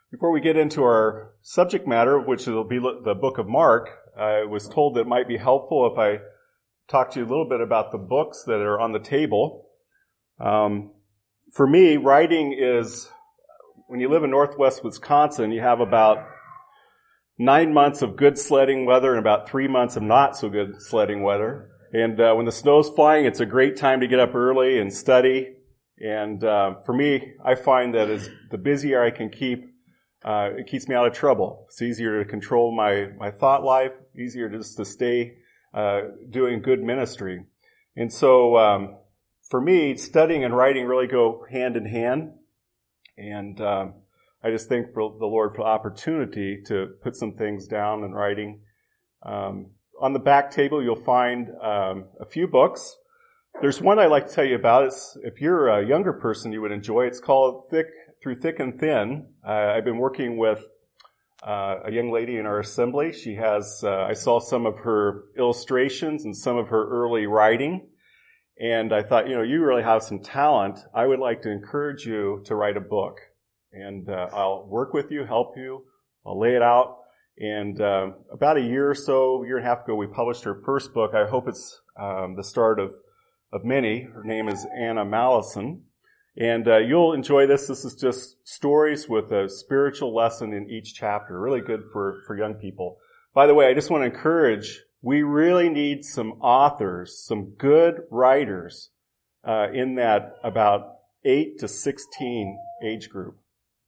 Before we get into our subject matter, which will be the book of Mark, I was told that it might be helpful if I talk to you a little bit about the books that are on the table. For me, writing is, when you live in northwest Wisconsin, you have about 9 months of good sledding weather and about 3 months of not so good sledding weather. And when the snow's flying, it's a great time to get up early and study. And for me, I find that as the busier I can keep, it keeps me out of trouble. It's easier to control my thought life, easier just to stay doing good ministry. And so for me, studying and writing really go hand in hand. And I just thank for the Lord for the opportunity to put some things down in writing. On the back table, you'll find a few books. There's one I'd like to tell you about. If you're a younger person, you would enjoy it. It's called Through Thick and Thin. I've been working with a young lady in our assembly. She has, I saw some of her illustrations and some of her early writing. And I thought, you really have some talent. I would like to encourage you to write a book. And I'll work with you, help you. I'll lay it out. And about a year and a half ago, we published her first book. I hope it's the start of many. Her name is Anna Mallison. And you'll enjoy this. This is just stories with a spiritual lesson in each chapter. Really good for young people. By the way, I just want to encourage, we really need some authors, some good writers in that about 8 to 16 age group.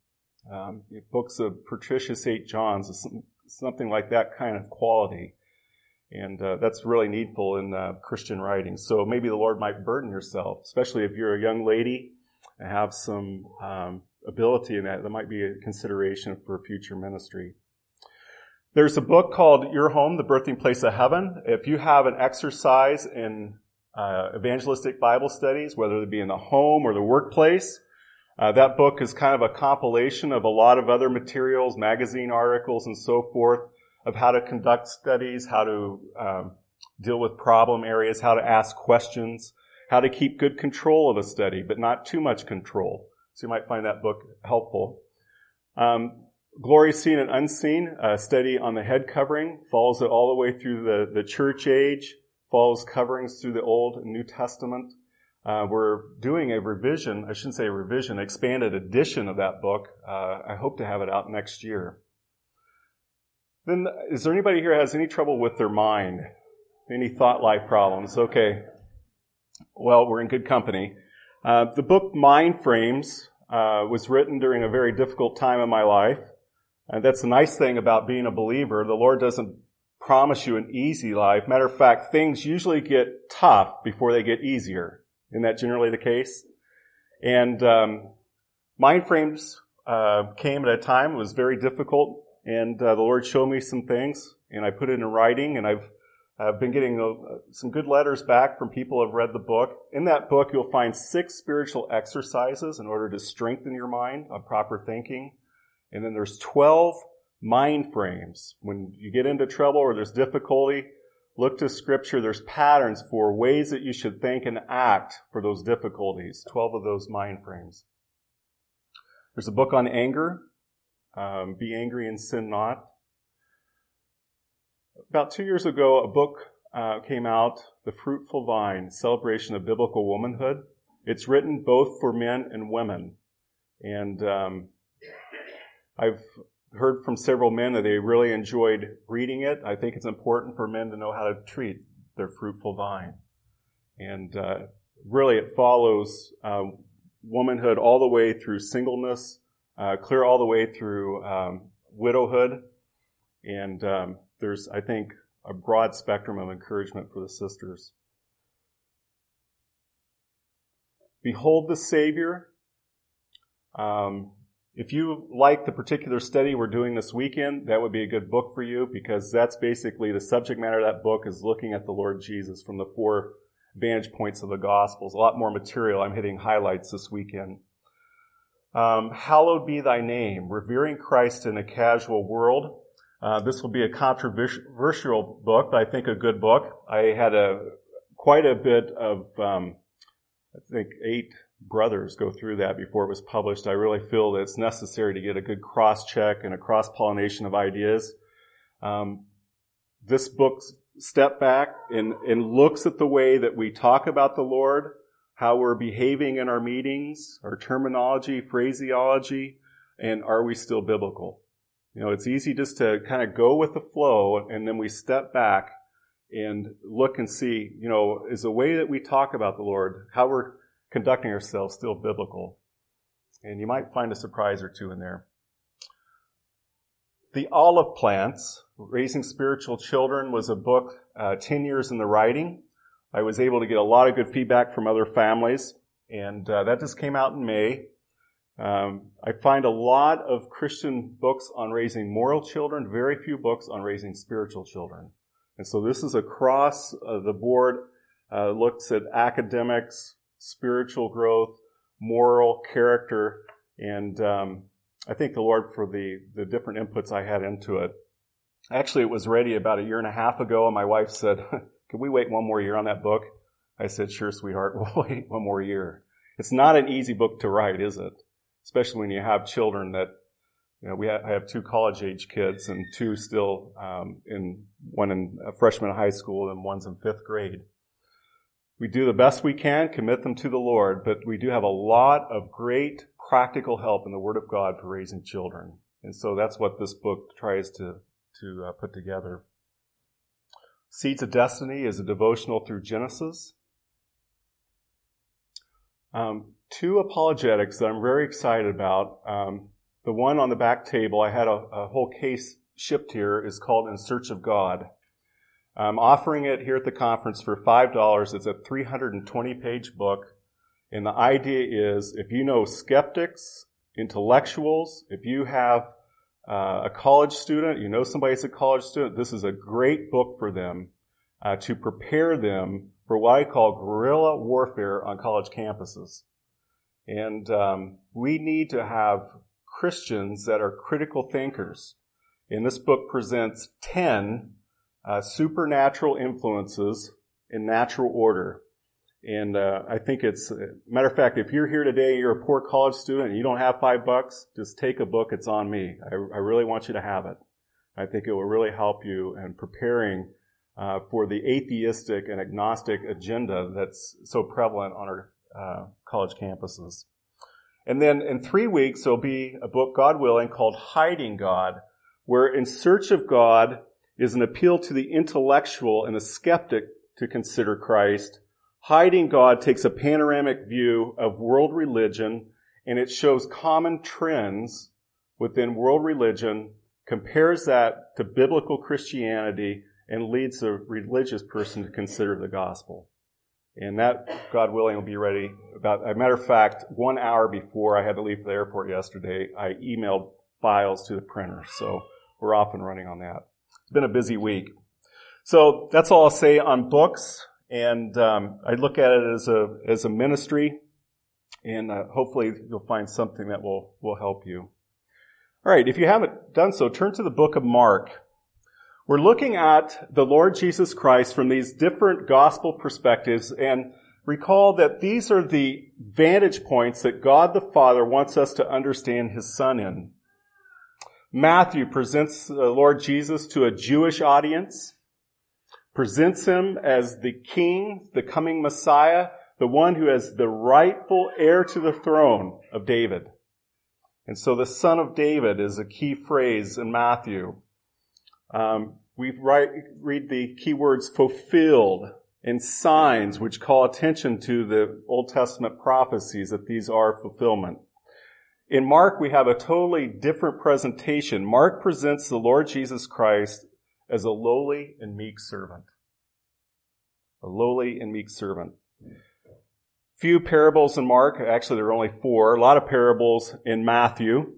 Books of Patricia St. John's, something like that kind of quality. And that's really needful in Christian writing. So maybe the Lord might burden yourself, especially if you're a young lady and have some ability in that. That might be a consideration for future ministry. There's a book called Your Home, the Birthing Place of Heaven. If you have an exercise in evangelistic Bible studies, whether it be in the home or the workplace, that book is kind of a compilation of a lot of other materials, magazine articles and so forth, of how to conduct studies, how to deal with problem areas, how to ask questions, how to keep good control of a study, but not too much control. So you might find that book helpful. Glory Seen and Unseen, a study on the head covering, follows it all the way through the church age, follows coverings through the Old and New Testament. We're doing a revision, I shouldn't say a revision, expanded edition of that book. I hope to have it out next year. Then, is there anybody here who has any trouble with their mind? Any thought life problems? Okay. Well, we're in good company. The book Mind Frames was written during a very difficult time in my life. And that's the nice thing about being a believer. The Lord doesn't promise you an easy life. Matter of fact, things usually get tough before they get easier. Isn't that generally the case? And Mind Frames came at a time it was very difficult, and the Lord showed me some things, and I put it in writing, and I've been getting some good letters back from people who have read the book. In that book, you'll find 6 spiritual exercises in order to strengthen your mind on proper thinking. And then there's 12 mind frames. When you get into trouble or there's difficulty, look to Scripture. There's patterns for ways that you should think and act for those difficulties. 12 of those mind frames. There's a book on anger. Be angry and sin not. About 2 years ago, a book came out, The Fruitful Vine, Celebration of Biblical Womanhood. It's written both for men and women. And I've heard from several men that they really enjoyed reading it. I think it's important for men to know how to treat their fruitful vine. And really it follows womanhood all the way through singleness, clear all the way through widowhood. And there's, I think, a broad spectrum of encouragement for the sisters. Behold the Savior. If you like the particular study we're doing this weekend, that would be a good book for you, because that's basically the subject matter of that book is looking at the Lord Jesus from the 4 vantage points of the Gospels. A lot more material. I'm hitting highlights this weekend. Hallowed be thy name, revering Christ in a casual world. This will be a controversial book, but I think a good book. I had quite a bit of, 8 brothers go through that before it was published. I really feel that it's necessary to get a good cross-check and a cross-pollination of ideas. This book steps back and looks at the way that we talk about the Lord, how we're behaving in our meetings, our terminology, phraseology, and are we still biblical? It's easy just to kind of go with the flow, and then we step back and look and see, is the way that we talk about the Lord, how we're conducting ourselves, still biblical? And you might find a surprise or two in there. The Olive Plants, Raising Spiritual Children, was a book 10 years in the writing. I was able to get a lot of good feedback from other families, and that just came out in May. I find a lot of Christian books on raising moral children, very few books on raising spiritual children. And so this is across the board, looks at academics, spiritual growth, moral character, and I thank the Lord for the different inputs I had into it. Actually, it was ready about a year and a half ago, and my wife said, "Can we wait one more year on that book?" I said, "Sure, sweetheart, we'll wait one more year." It's not an easy book to write, is it? Especially when you have children that, I have 2 college-age kids and 2 still one in a freshman in high school and one's in 5th grade. We do the best we can, commit them to the Lord, but we do have a lot of great practical help in the Word of God for raising children. And so that's what this book tries to put together. Seeds of Destiny is a devotional through Genesis. 2 apologetics that I'm very excited about. The one on the back table, I had a whole case shipped here, is called In Search of God. I'm offering it here at the conference for $5. It's a 320-page book. And the idea is, if you know skeptics, intellectuals, if you have a college student, somebody's a college student, this is a great book for them to prepare them for what I call guerrilla warfare on college campuses. And we need to have Christians that are critical thinkers. And this book presents 10 supernatural influences in natural order. And I think it's, matter of fact, if you're here today, you're a poor college student and you don't have $5, just take a book. It's on me. I really want you to have it. I think it will really help you in preparing for the atheistic and agnostic agenda that's so prevalent on our college campuses. And then in 3 weeks, there'll be a book, God willing, called Hiding God, where In Search of God is an appeal to the intellectual and the skeptic to consider Christ. Hiding God takes a panoramic view of world religion, and it shows common trends within world religion, compares that to biblical Christianity, and leads a religious person to consider the gospel. And that, God willing, will be ready about, as a matter of fact, 1 hour before I had to leave for the airport yesterday, I emailed files to the printer. So we're off and running on that. It's been a busy week. So that's all I'll say on books. And I look at it as a ministry. And hopefully you'll find something that will help you. All right, if you haven't done so, turn to the book of Mark. We're looking at the Lord Jesus Christ from these different gospel perspectives, and recall that these are the vantage points that God the Father wants us to understand His Son in. Matthew presents the Lord Jesus to a Jewish audience, presents Him as the King, the coming Messiah, the one who has the rightful heir to the throne of David. And so the Son of David is a key phrase in Matthew. We read the key words fulfilled and signs, which call attention to the Old Testament prophecies that these are fulfillment. In Mark, we have a totally different presentation. Mark presents the Lord Jesus Christ as a lowly and meek servant. A lowly and meek servant. Few parables in Mark. Actually, there are only 4. A lot of parables in Matthew.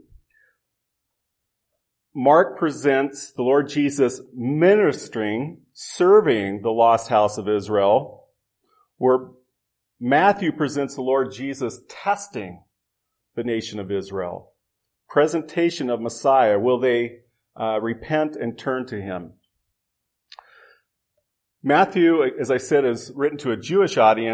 Mark presents the Lord Jesus ministering, serving the lost house of Israel, where Matthew presents the Lord Jesus testing the nation of Israel. Presentation of Messiah. Will they repent and turn to Him? Matthew, as I said, is written to a Jewish audience.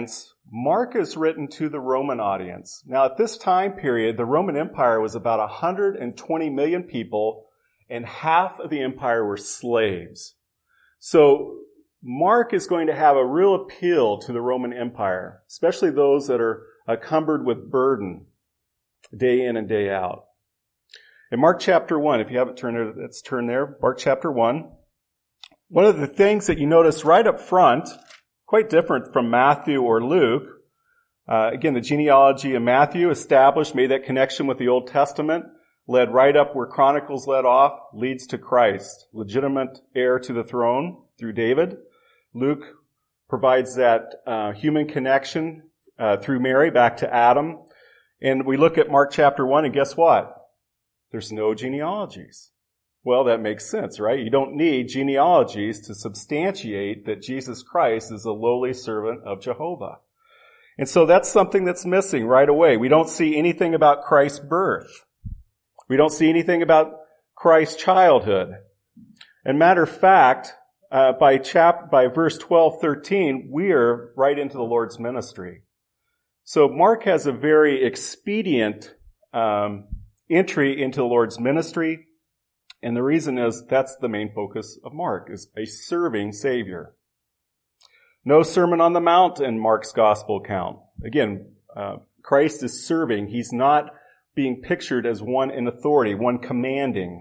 Mark is written to the Roman audience. Now, at this time period, the Roman Empire was about 120 million people, and half of the empire were slaves. So, Mark is going to have a real appeal to the Roman Empire, especially those that are encumbered with burden day in and day out. In Mark chapter 1, if you haven't turned there, let's turn there. Mark chapter 1. One of the things that you notice right up front, quite different from Matthew or Luke, again, the genealogy of Matthew established, made that connection with the Old Testament, led right up where Chronicles led off, leads to Christ, legitimate heir to the throne through David. Luke provides that human connection through Mary back to Adam. And we look at Mark chapter 1, and guess what? There's no genealogies. Well, that makes sense, right? You don't need genealogies to substantiate that Jesus Christ is a lowly servant of Jehovah. And so that's something that's missing right away. We don't see anything about Christ's birth. We don't see anything about Christ's childhood. And matter of fact, by verse 12, 13, we are right into the Lord's ministry. So Mark has a very expedient entry into the Lord's ministry. And the reason is that's the main focus of Mark, is a serving Savior. No Sermon on the Mount in Mark's gospel account. Again, Christ is serving. He's not being pictured as one in authority, one commanding.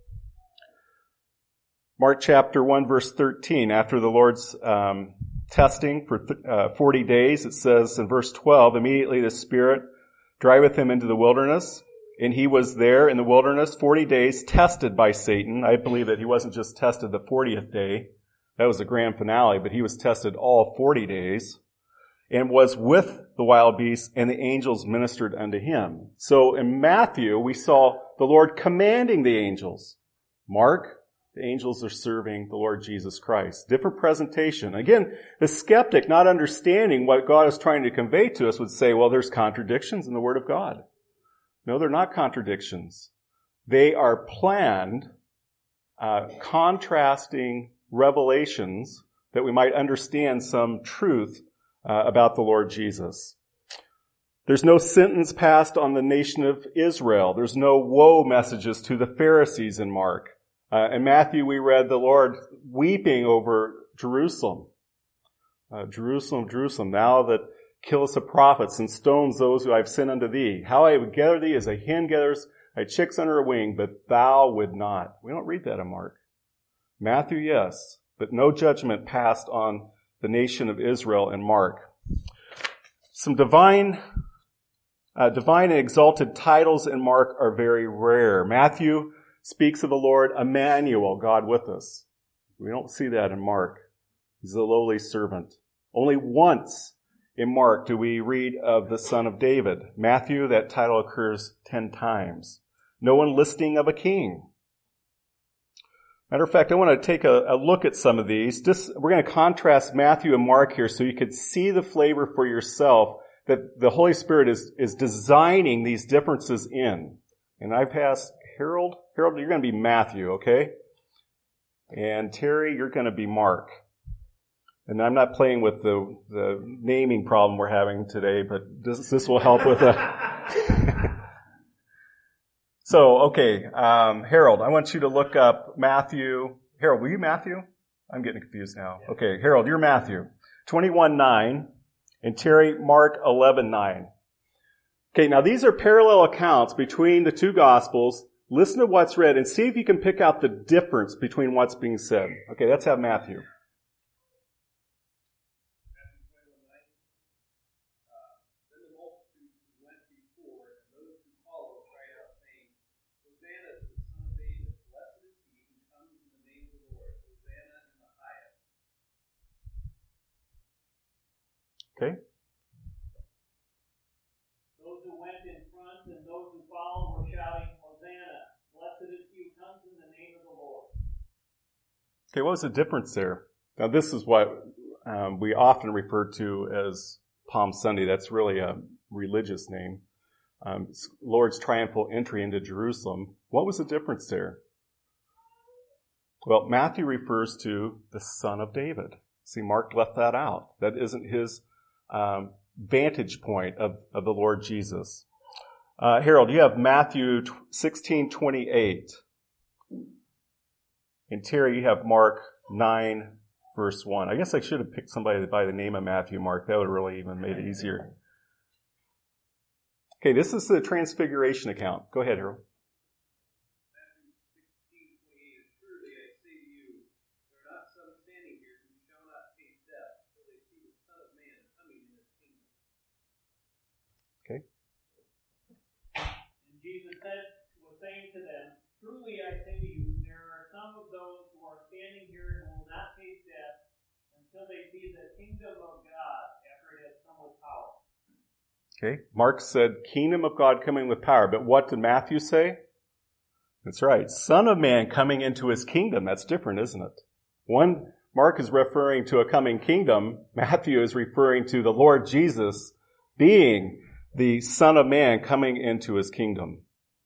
Mark chapter 1, verse 13, after the Lord's testing for 40 days, it says in verse 12, immediately the Spirit driveth him into the wilderness. And he was there in the wilderness 40 days tested by Satan. I believe that he wasn't just tested the 40th day. That was the grand finale, but he was tested all 40 days and was with the wild beasts, and the angels ministered unto him. So in Matthew, we saw the Lord commanding the angels. Mark, the angels are serving the Lord Jesus Christ. Different presentation. Again, the skeptic, not understanding what God is trying to convey to us, would say, well, there's contradictions in the Word of God. No, they're not contradictions. They are planned, contrasting revelations that we might understand some truth about the Lord Jesus. There's no sentence passed on the nation of Israel. There's no woe messages to the Pharisees in Mark. In Matthew, we read the Lord weeping over Jerusalem. Jerusalem, Jerusalem, thou that killest the prophets and stones those who I have sent unto thee. How I would gather thee as a hen gathers thy chicks under her wing, but thou would not. We don't read that in Mark. Matthew, yes, but no judgment passed on the nation of Israel in Mark. Some divine and exalted titles in Mark are very rare. Matthew speaks of the Lord Emmanuel, God with us. We don't see that in Mark. He's a lowly servant. Only once in Mark do we read of the Son of David. Matthew, that title occurs 10 times. No one listing of a king. Matter of fact, I want to take a look at some of these. We're going to contrast Matthew and Mark here so you could see the flavor for yourself that the Holy Spirit is designing these differences in. And I've asked Harold, you're going to be Matthew, okay? And Terry, you're going to be Mark. And I'm not playing with the naming problem we're having today, but this will help with that. So, okay, Harold, I want you to look up Matthew. Harold, were you Matthew? I'm getting confused now. Okay, Harold, you're Matthew. 21:9, and Terry, Mark 11:9. Okay, now these are parallel accounts between the two Gospels. Listen to what's read and see if you can pick out the difference between what's being said. Okay, let's have Matthew. Okay. Those who went in front and those who followed were shouting, Hosanna, blessed is he who comes in the name of the Lord. Okay, what was the difference there? Now this is what we often refer to as Palm Sunday. That's really a religious name. Lord's triumphal entry into Jerusalem. What was the difference there? Well, Matthew refers to the Son of David. See, Mark left that out. That isn't his vantage point of the Lord Jesus. Harold, you have Matthew 16:28. And Terry, you have Mark 9, verse 1. I guess I should have picked somebody by the name of Matthew, Mark. That would have really even made it easier. Okay, this is the Transfiguration account. Go ahead, Harold. Matthew 16:28. Truly I say to you, there are not some standing here who shall not taste death until they see the Son of Man coming in his kingdom. Okay. And Jesus was saying to them, truly I say to you, there are some of those who are standing here who will not taste death until they see the kingdom of God after it has come with power. Okay. Mark said, kingdom of God coming with power. But what did Matthew say? That's right. Son of Man coming into his kingdom. That's different, isn't it? One, Mark is referring to a coming kingdom. Matthew is referring to the Lord Jesus being the Son of Man coming into his kingdom.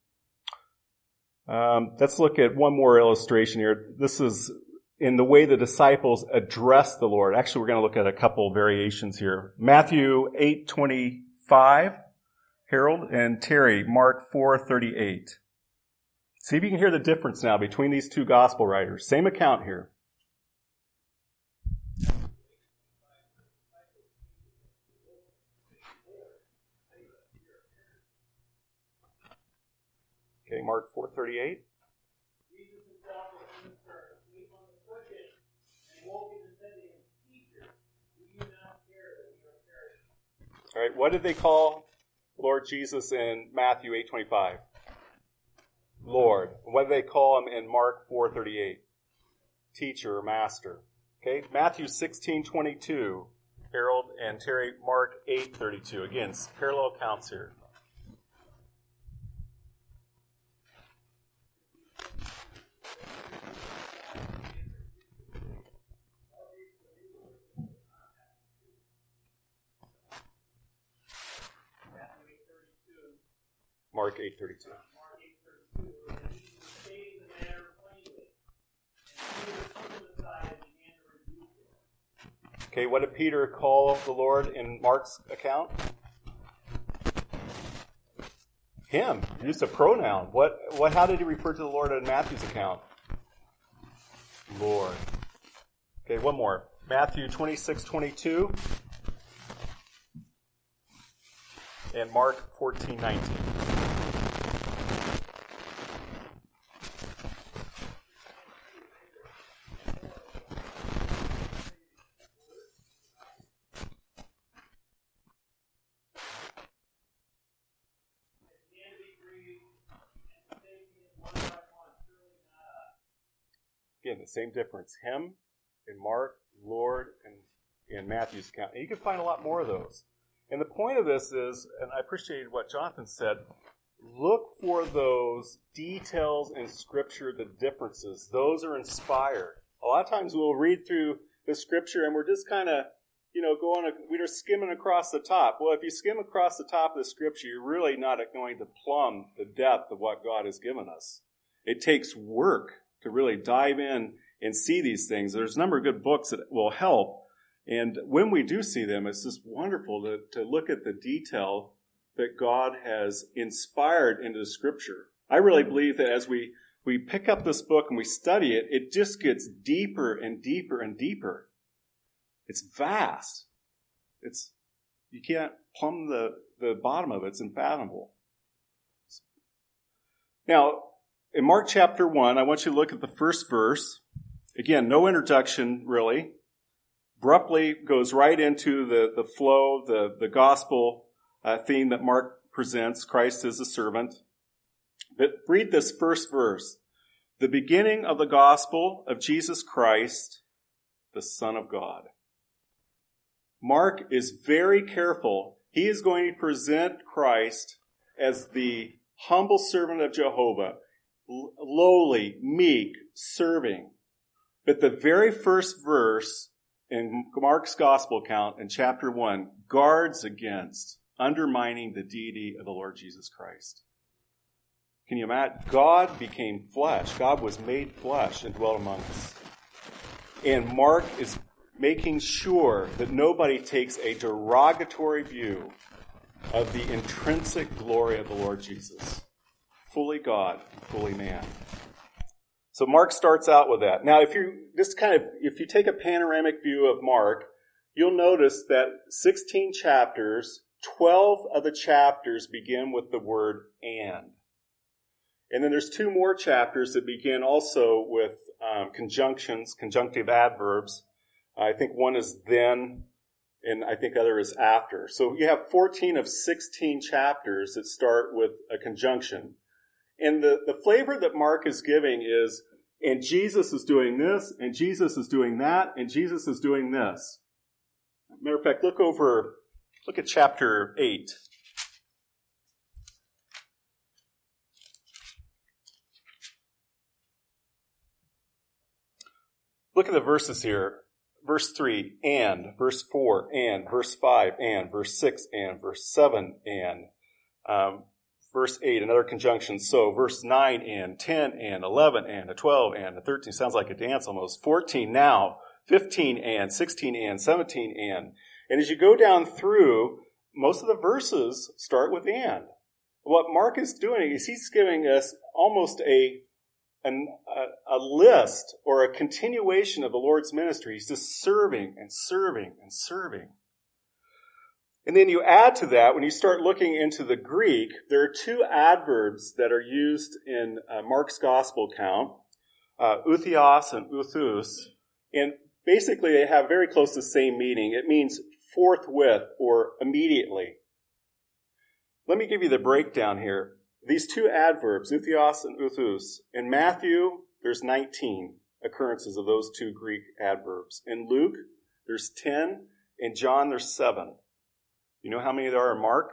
Let's look at one more illustration here. This is in the way the disciples address the Lord. Actually, we're going to look at a couple variations here. Matthew 8:25, Harold, and Terry, Mark 4:38. See if you can hear the difference now between these two gospel writers. Same account here. Okay, Mark 4:38. Jesus himself was in the church, asleep on the cushion, and woke him and said to him, Teacher, do you not care that you are perishing? All right, what did they call Lord Jesus in Matthew 8:25? Lord. What did they call him in Mark 4:38? Teacher or master. Okay, Matthew 16:22, Harold and Terry, Mark 8:32. Again, parallel accounts here. Mark 8:32. Mark 8:32, and Jesus stated the matter plainly, and Peter took him aside and began to rebuke him. Okay, what did Peter call the Lord in Mark's account? Him. He used a pronoun. How did he refer to the Lord in Matthew's account? Lord. Okay, one more. Matthew 26:22 and Mark 14:19. Again, the same difference. Him in Mark, Lord, and in Matthew's account. And you can find a lot more of those. And the point of this is, and I appreciated what Jonathan said, look for those details in Scripture, the differences. Those are inspired. A lot of times we'll read through the Scripture and we're just kind of, we're skimming across the top. Well, if you skim across the top of the Scripture, you're really not going to plumb the depth of what God has given us. It takes work to really dive in and see these things. There's a number of good books that will help. And when we do see them, it's just wonderful to look at the detail that God has inspired into the Scripture. I really believe that as we pick up this book and we study it, it just gets deeper and deeper and deeper. It's vast. You can't plumb the bottom of it. It's unfathomable. Now, in Mark chapter 1, I want you to look at the first verse. Again, no introduction, really. Abruptly goes right into the flow, the gospel theme that Mark presents. Christ is a servant. But read this first verse. The beginning of the gospel of Jesus Christ, the Son of God. Mark is very careful. He is going to present Christ as the humble servant of Jehovah, lowly, meek, serving. But the very first verse in Mark's gospel account in chapter 1 guards against undermining the deity of the Lord Jesus Christ. Can you imagine? God became flesh. God was made flesh and dwelt among us. And Mark is making sure that nobody takes a derogatory view of the intrinsic glory of the Lord Jesus. Fully God, fully man. So Mark starts out with that. Now, if you take a panoramic view of Mark, you'll notice that 16 chapters, 12 of the chapters begin with the word and. And then there's 2 more chapters that begin also with conjunctions, conjunctive adverbs. I think one is then, and I think the other is after. So you have 14 of 16 chapters that start with a conjunction. And the flavor that Mark is giving is, and Jesus is doing this, and Jesus is doing that, and Jesus is doing this. Matter of fact, look at chapter 8. Look at the verses here. Verse 3, and. Verse 4, and. Verse 5, and. Verse 6, and. Verse 7, and. Verse 8, another conjunction, so. Verse 9, and. 10, and. 11, and. 12, and. 13, sounds like a dance almost. 14, now. 15, and. 16, and. 17, and. And as you go down through, most of the verses start with and. What Mark is doing is he's giving us almost a list or a continuation of the Lord's ministry. He's just serving and serving and serving. And then you add to that, when you start looking into the Greek, there are 2 adverbs that are used in Mark's gospel account, outheos and outhous. And basically they have very close to the same meaning. It means forthwith or immediately. Let me give you the breakdown here. These 2 adverbs, outheos and outhous, in Matthew, there's 19 occurrences of those 2 Greek adverbs. In Luke, there's 10. In John, there's 7. You know how many there are in Mark?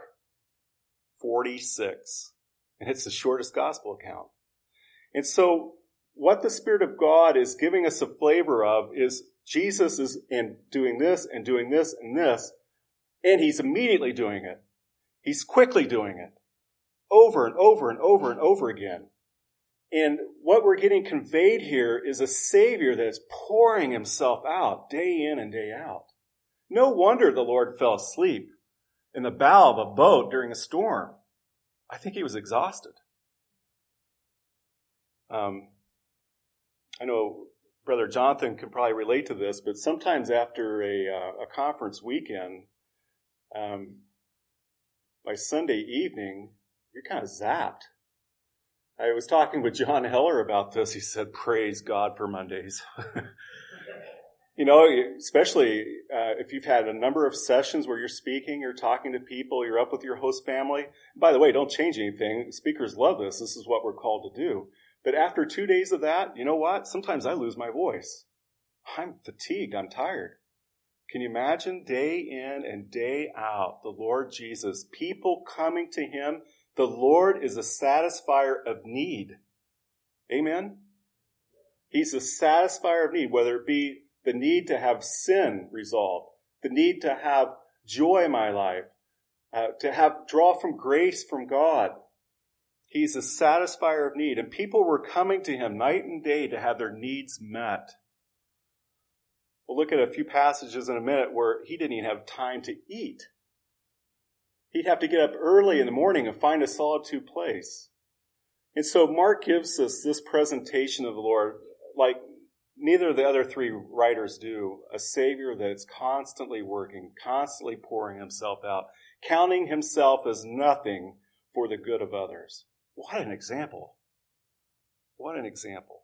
46. And it's the shortest gospel account. And so what the Spirit of God is giving us a flavor of is Jesus is doing this and doing this and this, and he's immediately doing it. He's quickly doing it. Over and over and over and over again. And what we're getting conveyed here is a Savior that is pouring himself out day in and day out. No wonder the Lord fell asleep in the bow of a boat during a storm. I think he was exhausted. I know Brother Jonathan can probably relate to this, but sometimes after a conference weekend, by Sunday evening, you're kind of zapped. I was talking with John Heller about this. He said, praise God for Mondays. You know, especially if you've had a number of sessions where you're speaking, you're talking to people, you're up with your host family. By the way, don't change anything. Speakers love this. This is what we're called to do. But after 2 days of that, you know what? Sometimes I lose my voice. I'm fatigued. I'm tired. Can you imagine day in and day out, the Lord Jesus, people coming to him? The Lord is a satisfier of need. Amen? He's a satisfier of need, whether it be the need to have sin resolved, the need to have joy in my life, to draw from grace from God. He's a satisfier of need. And people were coming to him night and day to have their needs met. We'll look at a few passages in a minute where he didn't even have time to eat. He'd have to get up early in the morning and find a solitude place. And so Mark gives us this presentation of the Lord like neither of the other 3 writers do. A Savior that is constantly working, constantly pouring himself out, counting himself as nothing for the good of others. What an example. What an example.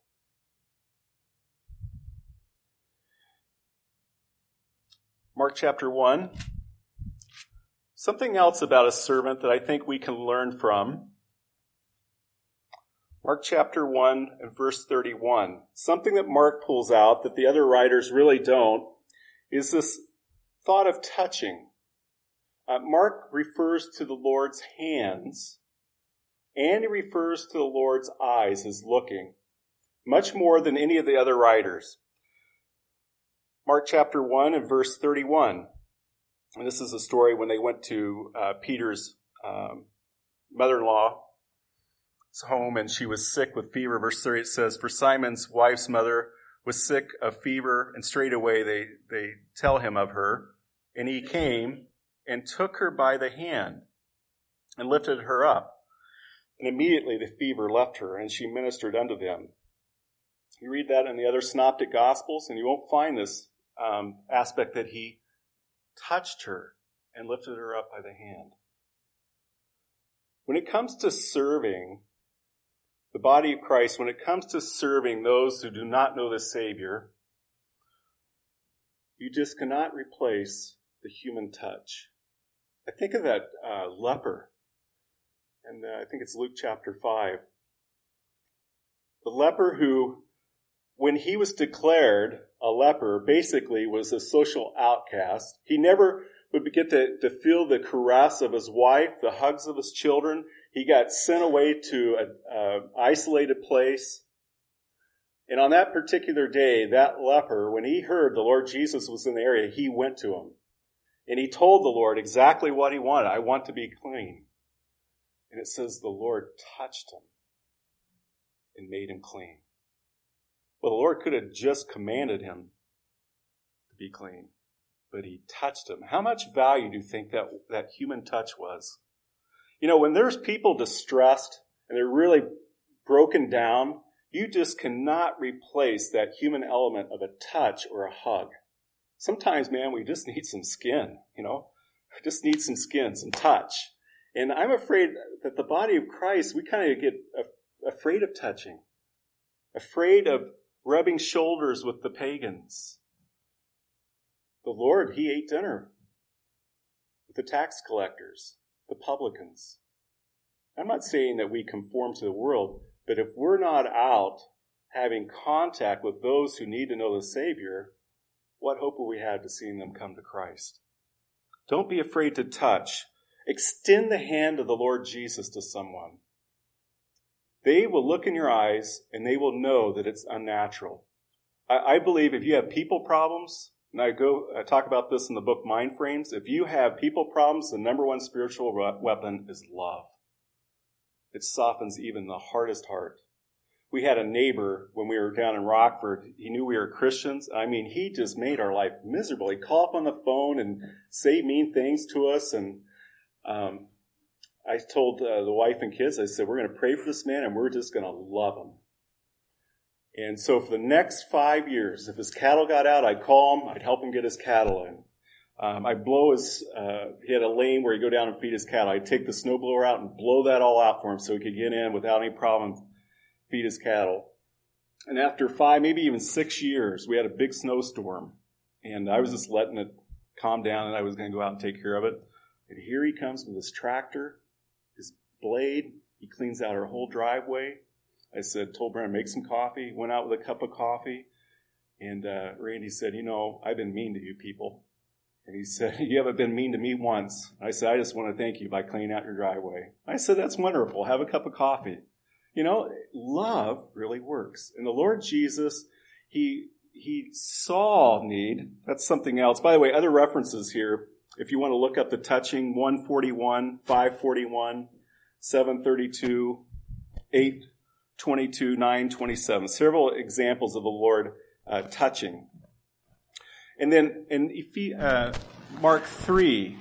Mark chapter 1. Something else about a servant that I think we can learn from. Mark chapter 1 and verse 31. Something that Mark pulls out that the other writers really don't is this thought of touching. Mark refers to the Lord's hands, and he refers to the Lord's eyes as looking, much more than any of the other writers. Mark chapter 1 and verse 31. And this is a story when they went to Peter's mother-in-law's home, and she was sick with fever. Verse 30, it says, for Simon's wife's mother was sick of fever, and straightway they tell him of her. And he came and took her by the hand and lifted her up. And immediately the fever left her, and she ministered unto them. You read that in the other synoptic gospels, and you won't find this aspect that he touched her and lifted her up by the hand. When it comes to serving the body of Christ, when it comes to serving those who do not know the Savior, you just cannot replace the human touch. I think of that leper, and I think it's Luke chapter 5. The leper who, when he was declared a leper, basically was a social outcast. He never would get to feel the caress of his wife, the hugs of his children. He got sent away to an isolated place. And on that particular day, that leper, when he heard the Lord Jesus was in the area, he went to him. And he told the Lord exactly what he wanted. I want to be clean. And it says the Lord touched him and made him clean. Well, the Lord could have just commanded him to be clean, but he touched him. How much value do you think that human touch was? You know, when there's people distressed and they're really broken down, you just cannot replace that human element of a touch or a hug. Sometimes, man, we just need some skin, you know. We just need some skin, some touch. And I'm afraid that the body of Christ, we kind of get afraid of touching, afraid of rubbing shoulders with the pagans. The Lord, he ate dinner with the tax collectors, the publicans. I'm not saying that we conform to the world, but if we're not out having contact with those who need to know the Savior, what hope will we have to seeing them come to Christ? Don't be afraid to touch. Extend the hand of the Lord Jesus to someone. They will look in your eyes and they will know that it's unnatural. I believe if you have people problems, and I talk about this in the book Mind Frames, if you have people problems, the number one spiritual weapon is love. It softens even the hardest heart. We had a neighbor when we were down in Rockford. He knew we were Christians. I mean, he just made our life miserable. He'd call up on the phone and say mean things to us. And I told the wife and kids, I said, we're going to pray for this man and we're just going to love him. And so for the next 5 years, if his cattle got out, I'd call him. I'd help him get his cattle in. I'd blow he had a lane where he'd go down and feed his cattle. I'd take the snowblower out and blow that all out for him so he could get in without any problem, feed his cattle. And after 5, maybe even 6 years, we had a big snowstorm. And I was just letting it calm down and I was going to go out and take care of it. And here he comes with his tractor, his blade. He cleans out our whole driveway. I told Brandon, make some coffee. Went out with a cup of coffee. And Randy said, you know, I've been mean to you people. And he said, you haven't been mean to me once. I said, I just want to thank you by cleaning out your driveway. I said, that's wonderful. Have a cup of coffee. You know, love really works. And the Lord Jesus, he saw need. That's something else. By the way, other references here, if you want to look up the touching, 141, 541, 732, 822, 927. Several examples of the Lord touching. And then in Mark 3,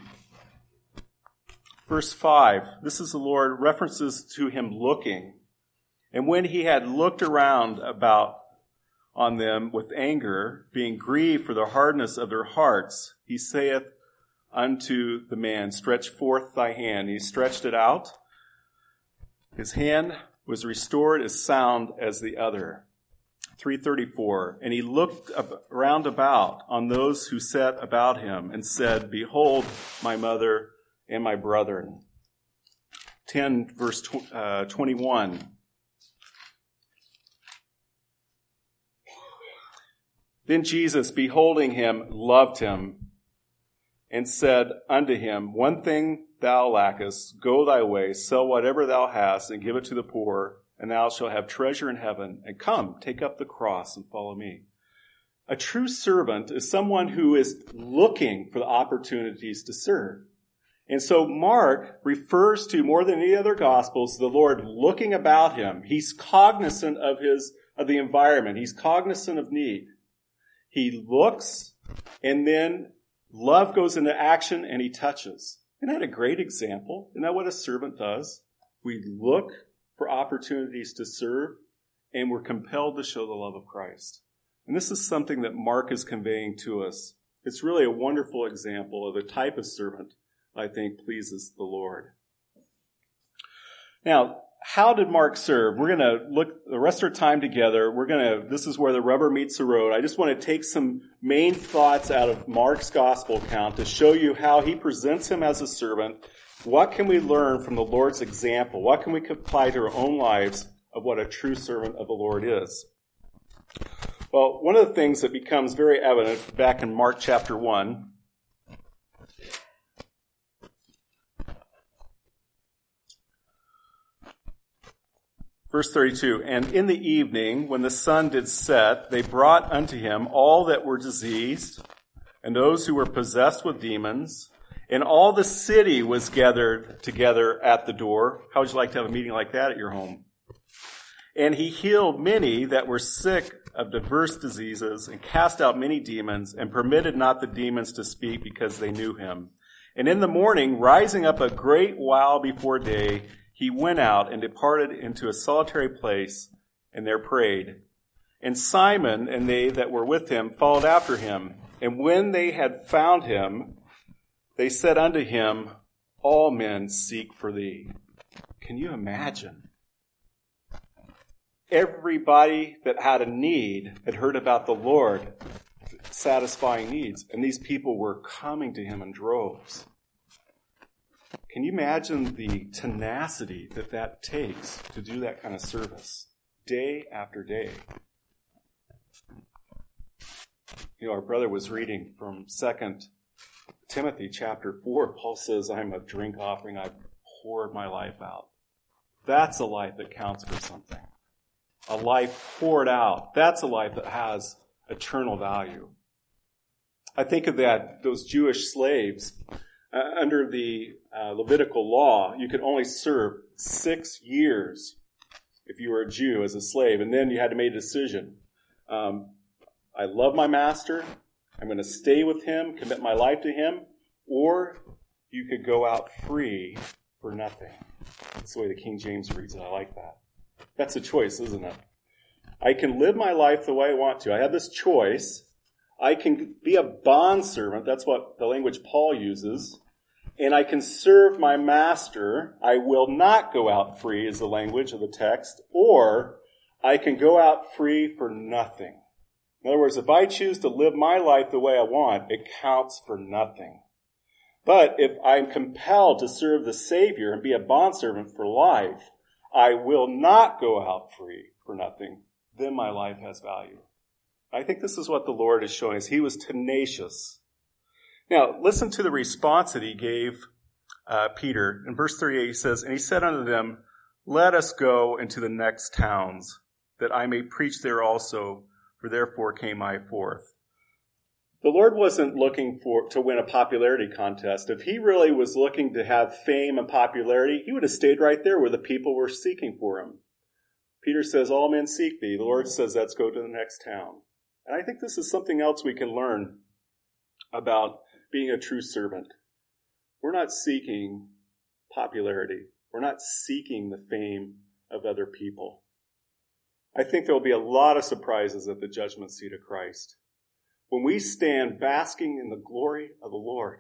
verse 5, this is the Lord, references to him looking. And when he had looked around about on them with anger, being grieved for the hardness of their hearts, he saith unto the man, stretch forth thy hand. He stretched it out. His hand was restored as sound as the other. 334, and he looked round about on those who sat about him and said, behold, my mother and my brethren. 10, verse 21. Then Jesus, beholding him, loved him and said unto him, one thing thou lackest, go thy way, sell whatever thou hast and give it to the poor, and thou shalt have treasure in heaven. And come, take up the cross and follow me. A true servant is someone who is looking for the opportunities to serve. And so Mark refers to, more than any other gospels, the Lord looking about him. He's cognizant of his of the environment. He's cognizant of need. He looks, and then love goes into action, and he touches. Isn't that a great example? Isn't that what a servant does? We look for opportunities to serve, and we're compelled to show the love of Christ. And this is something that Mark is conveying to us. It's really a wonderful example of the type of servant I think pleases the Lord. Now, how did Mark serve? We're going to look the rest of our time together. This is where the rubber meets the road. I just want to take some main thoughts out of Mark's gospel account to show you how he presents him as a servant. What can we learn from the Lord's example? What can we apply to our own lives of what a true servant of the Lord is? Well, one of the things that becomes very evident back in Mark chapter 1, verse 32, and in the evening, when the sun did set, they brought unto him all that were diseased, and those who were possessed with demons, and all the city was gathered together at the door. How would you like to have a meeting like that at your home? And he healed many that were sick of diverse diseases, and cast out many demons, and permitted not the demons to speak, because they knew him. And in the morning, rising up a great while before day, he went out and departed into a solitary place, and there prayed. And Simon and they that were with him followed after him. And when they had found him, they said unto him, all men seek for thee. Can you imagine? Everybody that had a need had heard about the Lord satisfying needs, and these people were coming to him in droves. Can you imagine the tenacity that takes to do that kind of service day after day? You know, our brother was reading from 2 Timothy chapter 4. Paul says, I'm a drink offering. I've poured my life out. That's a life that counts for something. A life poured out. That's a life that has eternal value. I think of those Jewish slaves. Under the Levitical law, you could only serve 6 years if you were a Jew as a slave. And then you had to make a decision. I love my master. I'm going to stay with him, commit my life to him. Or you could go out free for nothing. That's the way the King James reads it. I like that. That's a choice, isn't it? I can live my life the way I want to. I have this choice. I can be a bondservant. That's what the language Paul uses. And I can serve my master. I will not go out free is the language of the text. Or I can go out free for nothing. In other words, if I choose to live my life the way I want, it counts for nothing. But if I'm compelled to serve the Savior and be a bondservant for life, I will not go out free for nothing. Then my life has value. I think this is what the Lord is showing us. He was tenacious. Now, listen to the response that he gave Peter. In verse 38, he says, and he said unto them, let us go into the next towns, that I may preach there also, for therefore came I forth. The Lord wasn't looking to win a popularity contest. If he really was looking to have fame and popularity, he would have stayed right there where the people were seeking for him. Peter says, all men seek thee. The Lord says, let's go to the next town. And I think this is something else we can learn about being a true servant. We're not seeking popularity. We're not seeking the fame of other people. I think there will be a lot of surprises at the judgment seat of Christ when we stand basking in the glory of the Lord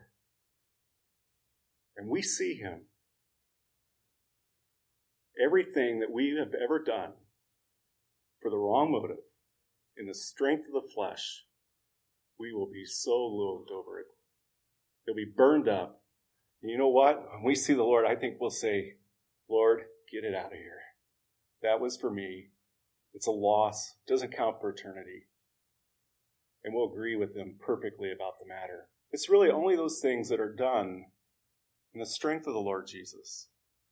and we see him. Everything that we have ever done for the wrong motive, in the strength of the flesh, we will be so loathed over it. It'll be burned up. And you know what? When we see the Lord, I think we'll say, Lord, get it out of here. That was for me. It's a loss. It doesn't count for eternity. And we'll agree with him perfectly about the matter. It's really only those things that are done in the strength of the Lord Jesus,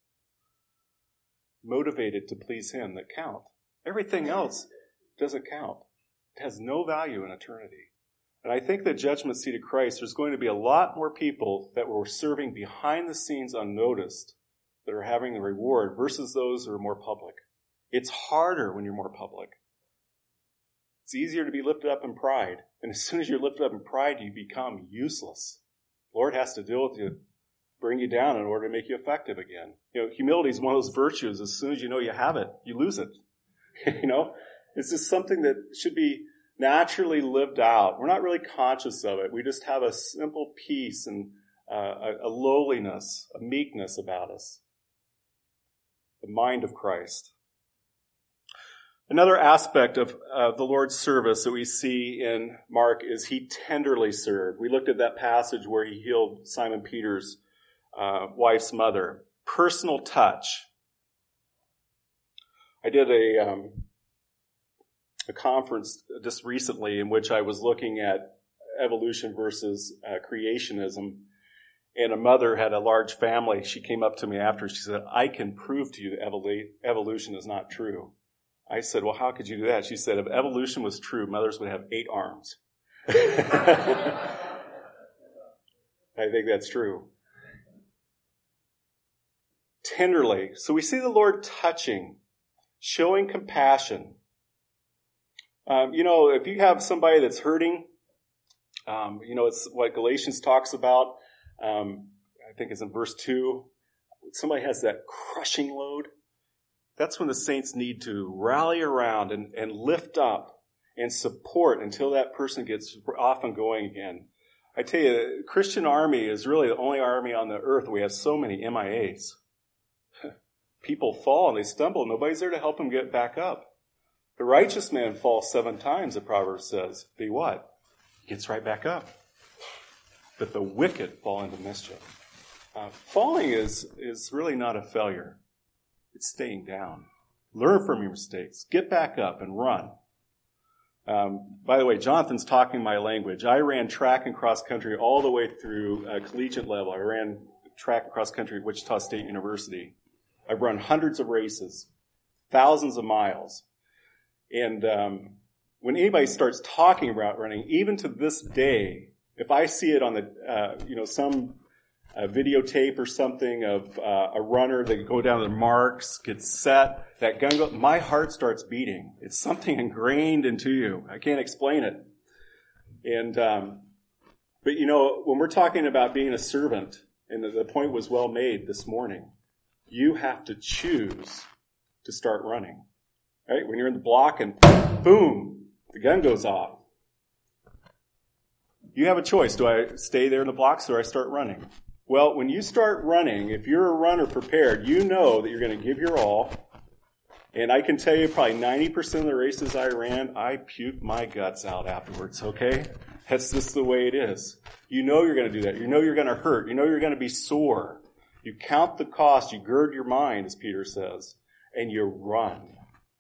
motivated to please him, that count. Everything else doesn't count. It has no value in eternity. And I think the judgment seat of Christ, there's going to be a lot more people that were serving behind the scenes unnoticed that are having the reward versus those who are more public. It's harder when you're more public. It's easier to be lifted up in pride. And as soon as you're lifted up in pride, you become useless. The Lord has to deal with you, bring you down in order to make you effective again. Humility is one of those virtues. As soon as you know you have it, you lose it. It's just something that should be naturally lived out. We're not really conscious of it. We just have a simple peace and a lowliness, a meekness about us. The mind of Christ. Another aspect of the Lord's service that we see in Mark is he tenderly served. We looked at that passage where he healed Simon Peter's wife's mother. Personal touch. I did a conference just recently in which I was looking at evolution versus creationism. And a mother had a large family. She came up to me after. She said, I can prove to you that evolution is not true. I said, well, how could you do that? She said, if evolution was true, mothers would have 8 arms. I think that's true. Tenderly. So we see the Lord touching, showing compassion. If you have somebody that's hurting, it's what Galatians talks about. I think it's in verse 2. Somebody has that crushing load. That's when the saints need to rally around and lift up and support until that person gets off and going again. I tell you, the Christian army is really the only army on the earth where we have so many MIAs. People fall and they stumble. Nobody's there to help them get back up. The righteous man falls 7 times, the Proverbs says. Be what? He gets right back up. But the wicked fall into mischief. Falling is really not a failure. It's staying down. Learn from your mistakes. Get back up and run. By the way, Jonathan's talking my language. I ran track and cross country all the way through collegiate level. I ran track and cross country at Wichita State University. I've run hundreds of races, thousands of miles. And when anybody starts talking about running, even to this day, if I see it on the, some videotape or something of a runner that go down to the marks, gets set, that gun goes, my heart starts beating. It's something ingrained into you. I can't explain it. And, but when we're talking about being a servant, and the point was well made this morning, you have to choose to start running. Right? When you're in the block and boom, the gun goes off. You have a choice. Do I stay there in the blocks or do I start running? Well, when you start running, if you're a runner prepared, you know that you're going to give your all. And I can tell you probably 90% of the races I ran, I puked my guts out afterwards, okay? That's just the way it is. You know you're going to do that. You know you're going to hurt. You know you're going to be sore. You count the cost. You gird your mind, as Peter says, and you run.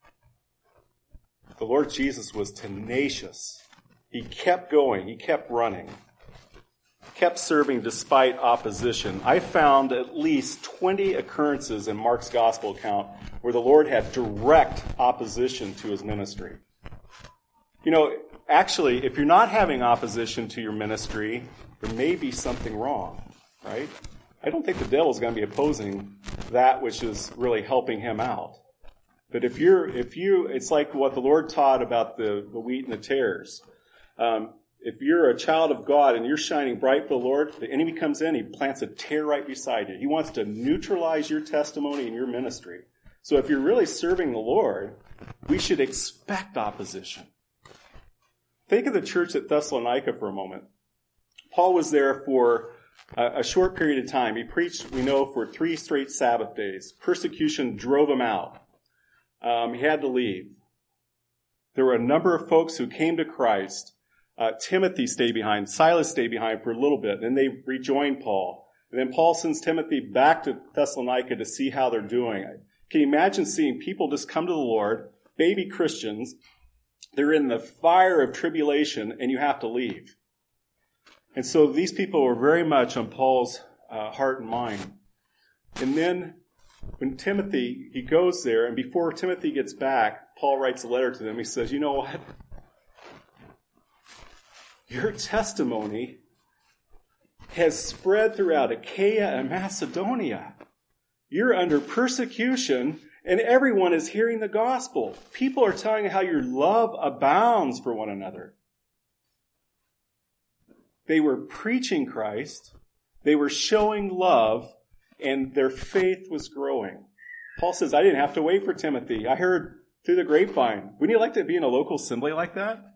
The Lord Jesus was tenacious. He kept going. He kept running. Kept serving despite opposition. I found at least 20 occurrences in Mark's gospel account where the Lord had direct opposition to his ministry. Actually, if you're not having opposition to your ministry, there may be something wrong, right? I don't think the devil's going to be opposing that which is really helping him out. But if it's like what the Lord taught about the wheat and the tares. If you're a child of God and you're shining bright for the Lord, the enemy comes in, he plants a tear right beside you. He wants to neutralize your testimony and your ministry. So if you're really serving the Lord, we should expect opposition. Think of the church at Thessalonica for a moment. Paul was there for a short period of time. He preached, we know, for 3 straight Sabbath days. Persecution drove him out. He had to leave. There were a number of folks who came to Christ. Timothy stayed behind. Silas stayed behind for a little bit. Then they rejoined Paul. And then Paul sends Timothy back to Thessalonica to see how they're doing. Can you imagine seeing people just come to the Lord, baby Christians, they're in the fire of tribulation, and you have to leave. And so these people were very much on Paul's heart and mind. And then when Timothy, he goes there, and before Timothy gets back, Paul writes a letter to them. He says, you know what? Your testimony has spread throughout Achaia and Macedonia. You're under persecution, And everyone is hearing the gospel. People are telling you how your love abounds for one another. They were preaching Christ. They were showing love, and their faith was growing. Paul says, I didn't have to wait for Timothy. I heard through the grapevine. Wouldn't you like to be in a local assembly like that?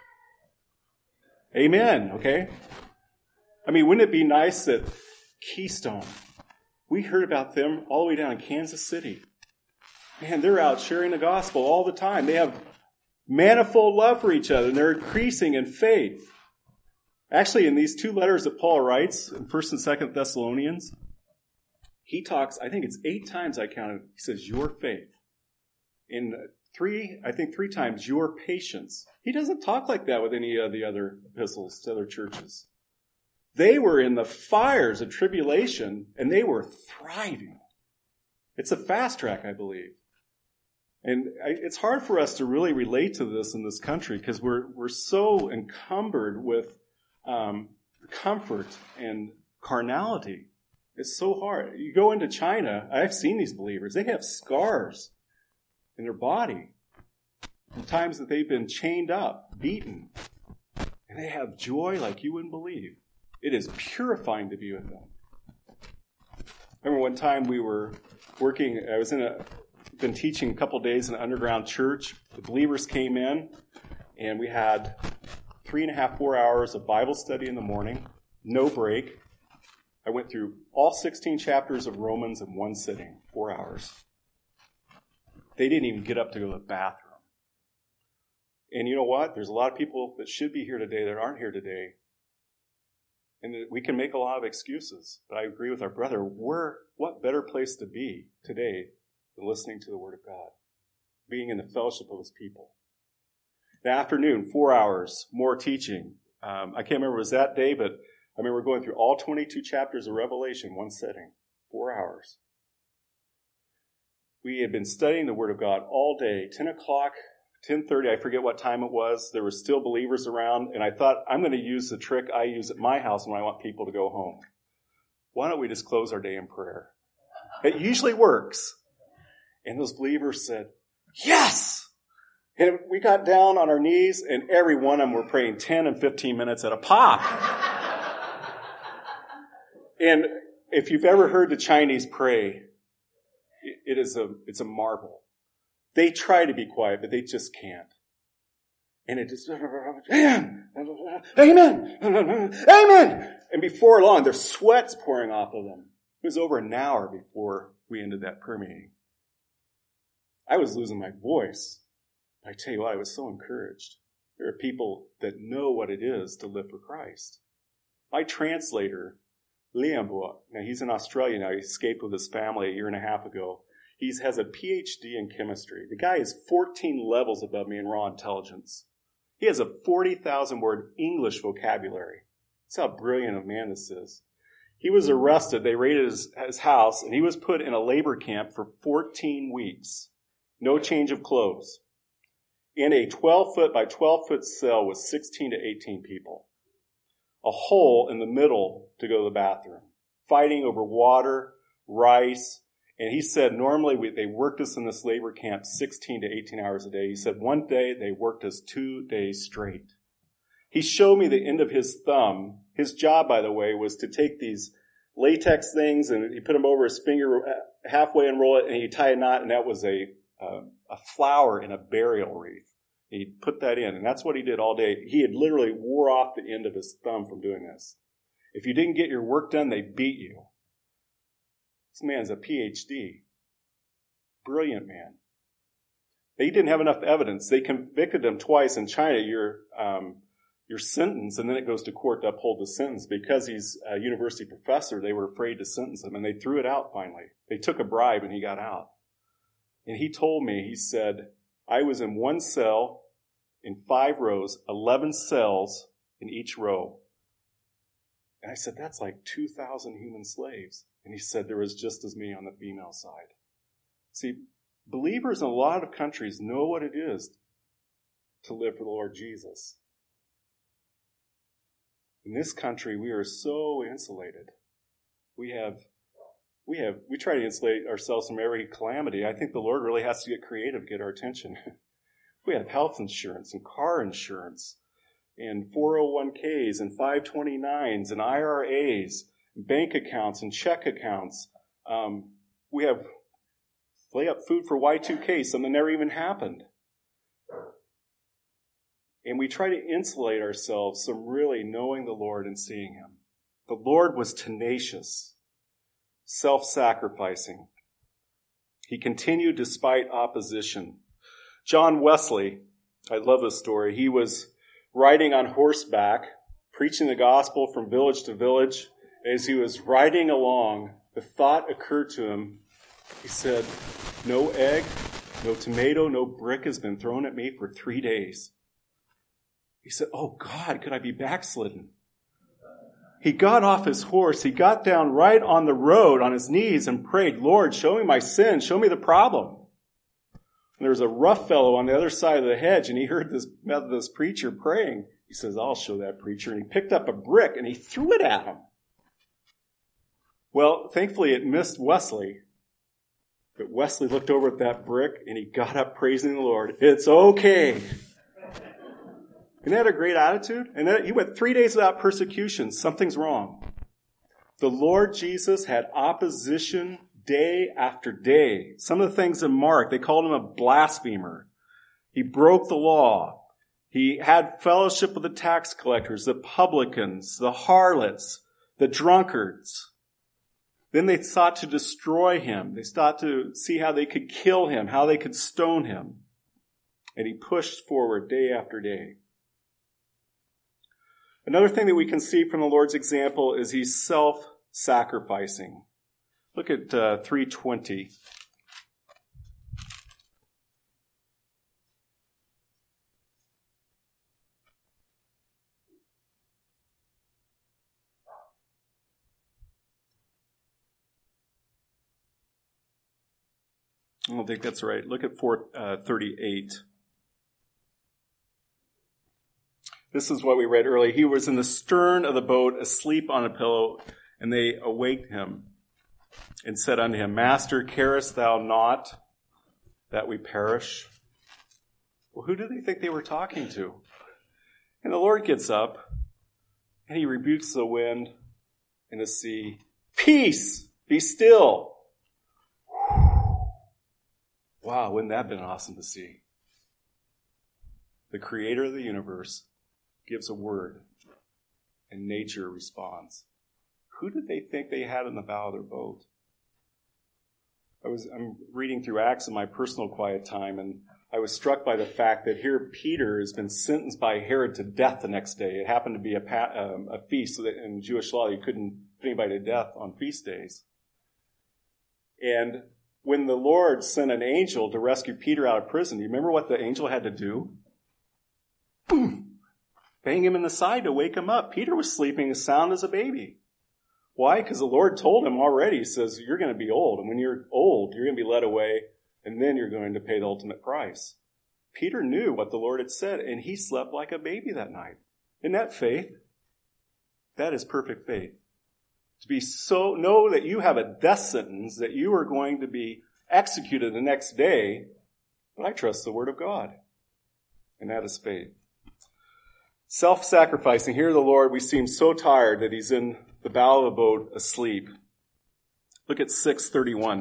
Amen, okay? I mean, wouldn't it be nice that Keystone, we heard about them all the way down in Kansas City. Man, they're out sharing the gospel all the time. They have manifold love for each other, and they're increasing in faith. Actually, in these 2 letters that Paul writes, in 1st and 2nd Thessalonians, he talks, I think it's 8 times I counted, he says, your faith. In 3 times, your patience. He doesn't talk like that with any of the other epistles to other churches. They were in the fires of tribulation, and they were thriving. It's a fast track, I believe. And it's hard for us to really relate to this in this country because we're so encumbered with comfort and carnality. It's so hard. You go into China, I've seen these believers. They have scars in their body from times that they've been chained up, beaten. And they have joy like you wouldn't believe. It is purifying to be with them. I remember one time we were working, been teaching a couple days in an underground church. The believers came in, and we had 3.5, 4 hours of Bible study in the morning, no break. I went through all 16 chapters of Romans in one sitting, 4 hours. They didn't even get up to go to the bathroom. And you know what? There's a lot of people that should be here today that aren't here today. And we can make a lot of excuses. But I agree with our brother. What better place to be today than listening to the Word of God? Being in the fellowship of His people. The afternoon, 4 hours, more teaching. I can't remember if it was that day, but I remember going through all 22 chapters of Revelation, one sitting, 4 hours. We had been studying the Word of God all day, 10 o'clock, 10:30, I forget what time it was. There were still believers around, and I thought, I'm going to use the trick I use at my house when I want people to go home. Why don't we just close our day in prayer? It usually works. And those believers said, yes! And we got down on our knees, and every one of them were praying 10 and 15 minutes at a pop. And if you've ever heard the Chinese pray, it's a marvel. They try to be quiet, but they just can't. And it just, amen, amen, amen. And before long, there's sweat's pouring off of them. It was over an hour before we ended that prayer meeting. I was losing my voice. I tell you what, I was so encouraged. There are people that know what it is to live for Christ. My translator, Liam, now he's in Australia now. He escaped with his family 1.5 years ago. He has a PhD in chemistry. The guy is 14 levels above me in raw intelligence. He has a 40,000 word English vocabulary. That's how brilliant a man this is. He was arrested. They raided his house, and he was put in a labor camp for 14 weeks. No change of clothes. In a 12-foot by 12-foot cell with 16 to 18 people. A hole in the middle to go to the bathroom. Fighting over water, rice. And he said normally they worked us in this labor camp 16 to 18 hours a day. He said one day they worked us 2 days straight. He showed me the end of his thumb. His job, by the way, was to take these latex things and he put them over his finger, halfway unroll it, and he'd tie a knot, and that was a flower in a burial wreath. He'd put that in, and that's what he did all day. He had literally wore off the end of his thumb from doing this. If you didn't get your work done, they beat you. This man's a PhD. Brilliant man. They didn't have enough evidence. They convicted him twice in China. Your sentence, and then it goes to court to uphold the sentence. Because he's a university professor, they were afraid to sentence him, and they threw it out finally. They took a bribe, and he got out. And he told me, he said, I was in one cell in 5 rows, 11 cells in each row. And I said, that's like 2,000 human slaves. And he said there was just as many on the female side. See, believers in a lot of countries know what it is to live for the Lord Jesus. In this country, we are so insulated. We have We try to insulate ourselves from every calamity. I think the Lord really has to get creative to get our attention. We have health insurance and car insurance and 401ks and 529s and IRAs, and bank accounts and check accounts. We have lay up food for Y2K, something never even happened. And we try to insulate ourselves from really knowing the Lord and seeing Him. The Lord was tenacious, self-sacrificing. He continued despite opposition. John Wesley, I love this story. He was riding on horseback, preaching the gospel from village to village. As he was riding along, the thought occurred to him. He said, no egg, no tomato, no brick has been thrown at me for 3 days. He said, oh God, could I be backslidden? He got off his horse. He got down right on the road on his knees and prayed, Lord, show me my sin. Show me the problem. And there was a rough fellow on the other side of the hedge, and he heard this Methodist preacher praying. He says, I'll show that preacher. And he picked up a brick and he threw it at him. Well, thankfully it missed Wesley. But Wesley looked over at that brick and he got up praising the Lord. It's okay. Isn't that a great attitude? And then he went 3 days without persecution. Something's wrong. The Lord Jesus had opposition day after day. Some of the things in Mark, they called him a blasphemer. He broke the law. He had fellowship with the tax collectors, the publicans, the harlots, the drunkards. Then they sought to destroy him. They sought to see how they could kill him, how they could stone him. And he pushed forward day after day. Another thing that we can see from the Lord's example is he's self-sacrificing. Look at 3:20. I don't think that's right. Look at 4:38. This is what we read earlier. He was in the stern of the boat, asleep on a pillow, and they awaked him and said unto him, Master, carest thou not that we perish? Well, who do they think they were talking to? And the Lord gets up, and he rebukes the wind and the sea. Peace, be still. Wow, wouldn't that have been awesome to see? The creator of the universe gives a word, and nature responds. Who did they think they had in the bow of their boat? I'm reading through Acts in my personal quiet time, and I was struck by the fact that here Peter has been sentenced by Herod to death the next day. It happened to be a feast, so that in Jewish law you couldn't put anybody to death on feast days. And when the Lord sent an angel to rescue Peter out of prison, do you remember what the angel had to do? Boom! Bang him in the side to wake him up. Peter was sleeping as sound as a baby. Why? Because the Lord told him already, he says, you're going to be old. And when you're old, you're going to be led away, and then you're going to pay the ultimate price. Peter knew what the Lord had said, and he slept like a baby that night. Isn't that faith? That is perfect faith. To be know that you have a death sentence, that you are going to be executed the next day, but I trust the word of God. And that is faith. Self-sacrificing. Here the Lord, we see him so tired that he's in the bow of the boat asleep. Look at 6:31.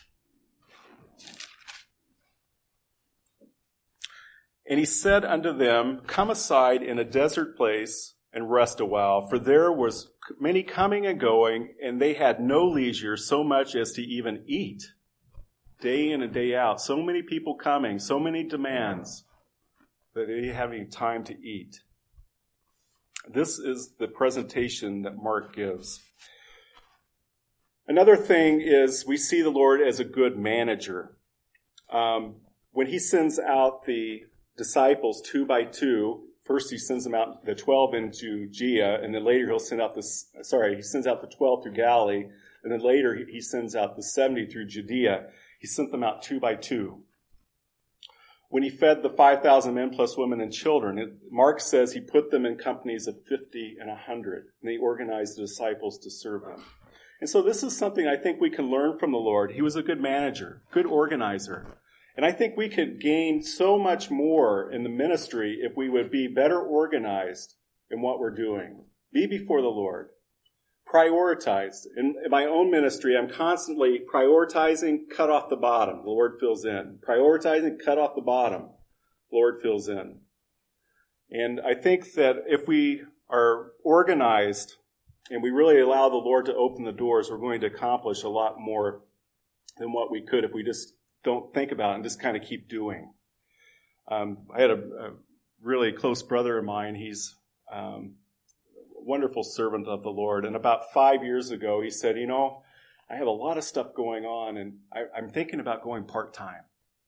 And he said unto them, come aside in a desert place and rest a while, for there was many coming and going, and they had no leisure so much as to even eat. Day in and day out. So many people coming, so many demands, that they didn't have any time to eat. This is the presentation that Mark gives. Another thing is we see the Lord as a good manager. When he sends out the disciples 2 by 2, first he sends them out, the 12 into Judea, and then later he sends out the 12 through Galilee, and then later he sends out the 70 through Judea. He sent them out 2 by 2. When he fed the 5,000 men plus women and children, Mark says he put them in companies of 50 and 100, and he organized the disciples to serve them. And so this is something I think we can learn from the Lord. He was a good manager, good organizer. And I think we could gain so much more in the ministry if we would be better organized in what we're doing. Be before the Lord. Prioritized. In my own ministry, I'm constantly prioritizing, cut off the bottom. The Lord fills in. Prioritizing, cut off the bottom. The Lord fills in. And I think that if we are organized and we really allow the Lord to open the doors, we're going to accomplish a lot more than what we could if we just don't think about it and just kind of keep doing. I had a really close brother of mine. He's a wonderful servant of the Lord. And about 5 years ago, he said, I have a lot of stuff going on, and I'm thinking about going part-time.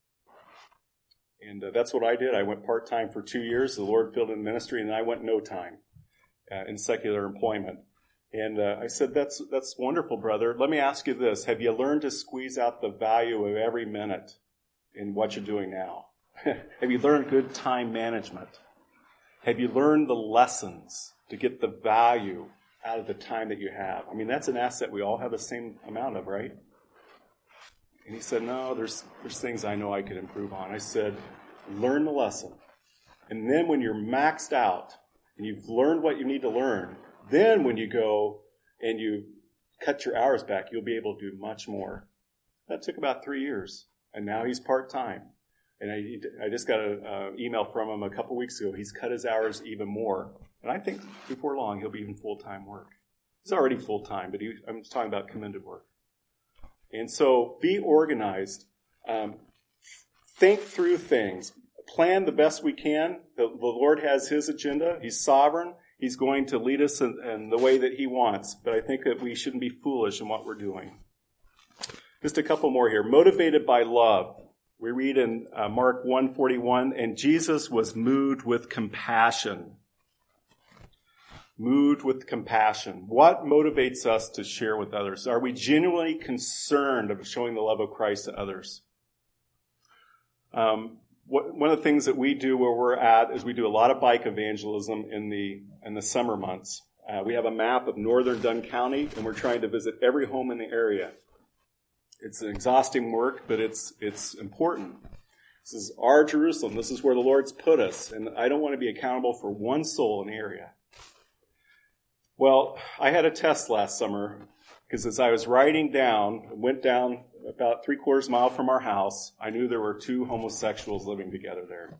And that's what I did. I went part-time for 2 years. The Lord filled in ministry, and then I went no time in secular employment. And I said, that's wonderful, brother. Let me ask you this. Have you learned to squeeze out the value of every minute in what you're doing now? Have you learned good time management? Have you learned the lessons to get the value out of the time that you have? I mean, that's an asset we all have the same amount of, right? And he said, no, there's things I know I could improve on. I said, learn the lesson. And then when you're maxed out and you've learned what you need to learn, then when you go and you cut your hours back, you'll be able to do much more. That took about 3 years. And now he's part-time. And I just got an email from him a couple weeks ago. He's cut his hours even more. And I think before long, he'll be in full-time work. He's already full-time, but I'm talking about commended work. And so be organized. Think through things. Plan the best we can. The Lord has his agenda. He's sovereign. He's going to lead us in the way that he wants. But I think that we shouldn't be foolish in what we're doing. Just a couple more here. Motivated by love. We read in Mark 1:41, and Jesus was moved with compassion. Moved with compassion. What motivates us to share with others? Are we genuinely concerned of showing the love of Christ to others? One of the things that we do where we're at is we do a lot of bike evangelism in the summer months. We have a map of northern Dunn County, and we're trying to visit every home in the area. It's an exhausting work, but it's important. This is our Jerusalem. This is where the Lord's put us, and I don't want to be accountable for one soul in the area. Well, I had a test last summer because as I was went down about 3/4 mile from our house, I knew there were 2 homosexuals living together there.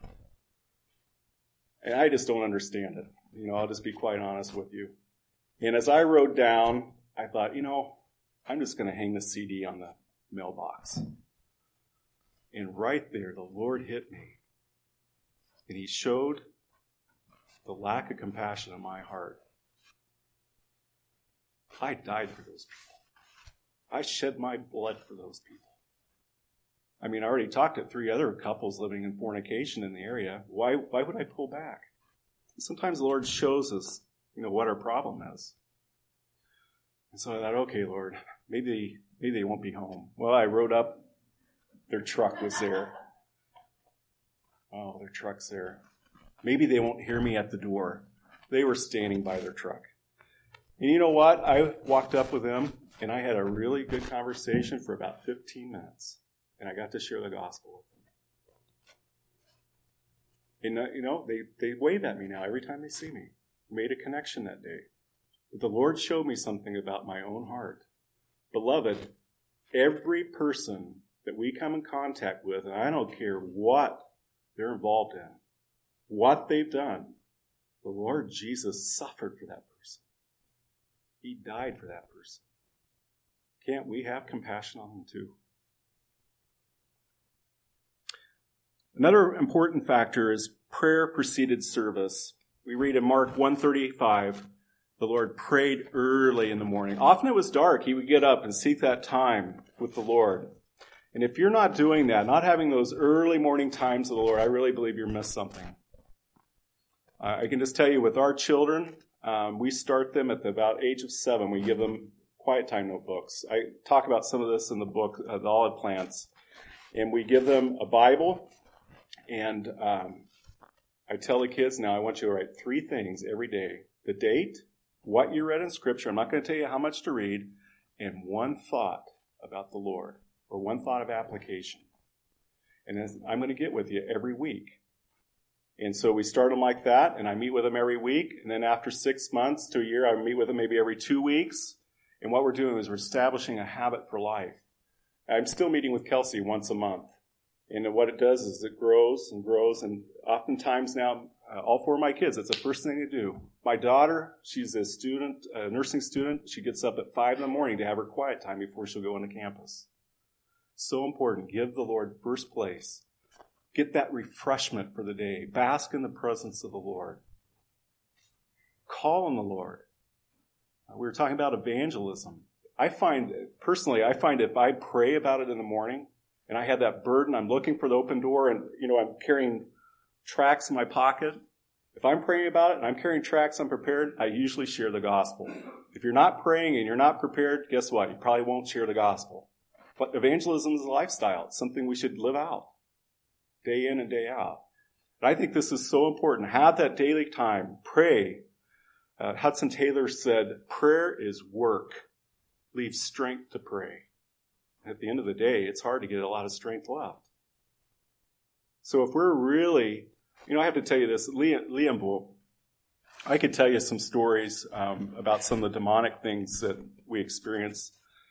And I just don't understand it. I'll just be quite honest with you. And as I rode down, I thought, I'm just going to hang the CD on the mailbox. And right there, the Lord hit me. And he showed the lack of compassion in my heart. I died for those people. I shed my blood for those people. I mean, I already talked to 3 other couples living in fornication in the area. Why would I pull back? Sometimes the Lord shows us, what our problem is. And so I thought, okay, Lord, maybe they won't be home. Well, I rode up. Their truck was there. Oh, their truck's there. Maybe they won't hear me at the door. They were standing by their truck. And you know what? I walked up with them, and I had a really good conversation for about 15 minutes. And I got to share the gospel with them. And, they wave at me now every time they see me. Made a connection that day. But the Lord showed me something about my own heart. Beloved, every person that we come in contact with, and I don't care what they're involved in, what they've done, the Lord Jesus suffered for that person. He died for that person. Can't we have compassion on them too? Another important factor is prayer preceded service. We read in Mark 1:35, the Lord prayed early in the morning. Often it was dark. He would get up and seek that time with the Lord. And if you're not doing that, not having those early morning times with the Lord, I really believe you've missed something. I can just tell you with our children, we start them at about age of 7. We give them quiet time notebooks. I talk about some of this in the book, The Olive Plants. And we give them a Bible. And I tell the kids, now I want you to write 3 things every day. The date, what you read in Scripture. I'm not going to tell you how much to read. and one thought about the Lord, or one thought of application. And I'm going to get with you every week. And so we start them like that, and I meet with them every week. And then after 6 months to a year, I meet with them maybe every 2 weeks. And what we're doing is we're establishing a habit for life. I'm still meeting with Kelsey once a month. And what it does is it grows and grows. And oftentimes now, all 4 of my kids, it's the first thing they do. My daughter, she's a nursing student. She gets up at 5 in the morning to have her quiet time before she'll go into campus. So important. Give the Lord first place. Get that refreshment for the day. Bask in the presence of the Lord. Call on the Lord. We were talking about evangelism. I find if I pray about it in the morning, and I have that burden, I'm looking for the open door, and I'm carrying tracts in my pocket. If I'm praying about it and I'm carrying tracts, I'm prepared, I usually share the gospel. If you're not praying and you're not prepared, guess what? You probably won't share the gospel. But evangelism is a lifestyle. It's something we should live out, day in and day out. And I think this is so important. Have that daily time. Pray. Hudson Taylor said, prayer is work. Leave strength to pray. At the end of the day, it's hard to get a lot of strength left. So if we're really, I have to tell you this, Liam, I could tell you some stories about some of the demonic things that we experience,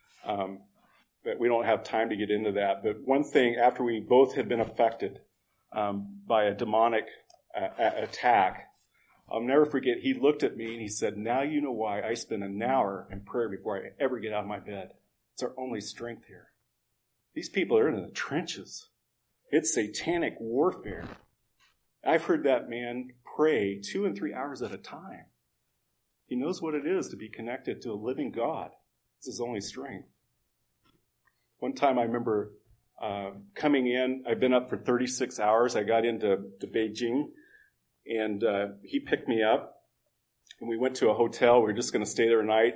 but we don't have time to get into that. But one thing, after we both had been affected by a demonic attack, I'll never forget, he looked at me and he said, now you know why I spend an hour in prayer before I ever get out of my bed. It's our only strength here. These people are in the trenches. It's satanic warfare. I've heard that man pray 2 and 3 hours at a time. He knows what it is to be connected to a living God. It's his only strength. One time I remember coming in. I've been up for 36 hours. I got into Beijing, and he picked me up, and we went to a hotel. We were just going to stay there a night.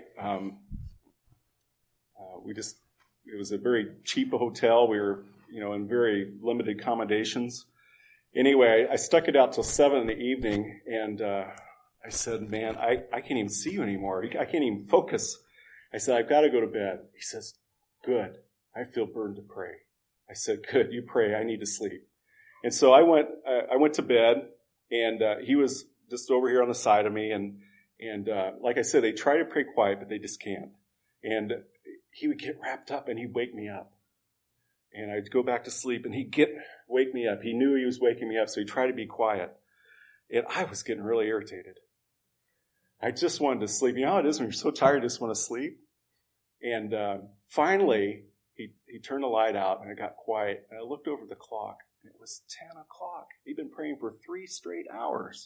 It was a very cheap hotel. We were, in very limited accommodations. Anyway, I stuck it out till 7 in the evening, and I said, man, I can't even see you anymore. I can't even focus. I said, I've got to go to bed. He says, good. I feel burdened to pray. I said, good, you pray. I need to sleep. And so I went to bed, and he was just over here on the side of me. And like I said, they try to pray quiet, but they just can't. And he would get wrapped up, and he'd wake me up. And I'd go back to sleep, and he'd wake me up. He knew he was waking me up, so he tried to be quiet. And I was getting really irritated. I just wanted to sleep. You know how it is when you're so tired, you just want to sleep? And finally, he turned the light out, and it got quiet. And I looked over the clock, and it was 10 o'clock. He'd been praying for 3 straight hours.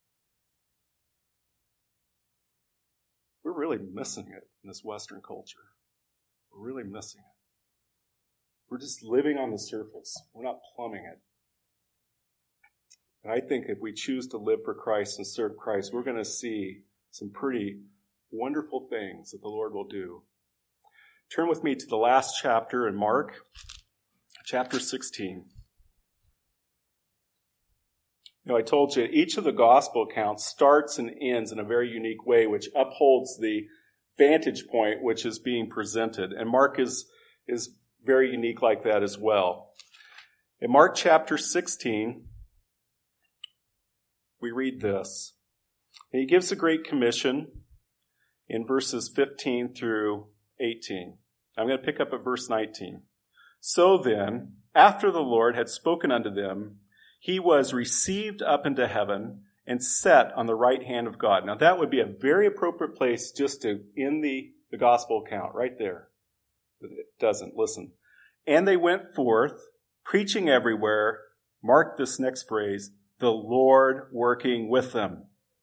We're really missing it in this Western culture. We're really missing it. We're just living on the surface. We're not plumbing it. And I think if we choose to live for Christ and serve Christ, we're going to see some pretty wonderful things that the Lord will do. Turn with me to the last chapter in Mark, chapter 16. I told you each of the gospel accounts starts and ends in a very unique way, which upholds the vantage point which is being presented. And Mark is very unique like that as well. In Mark chapter 16, we read this. And he gives a great commission in verses 15 through 18. I'm going to pick up at verse 19. So then, after the Lord had spoken unto them, he was received up into heaven and set on the right hand of God. Now that would be a very appropriate place just to end the gospel account right there. But it doesn't. Listen. And they went forth, preaching everywhere. Mark this next phrase, the Lord working with them,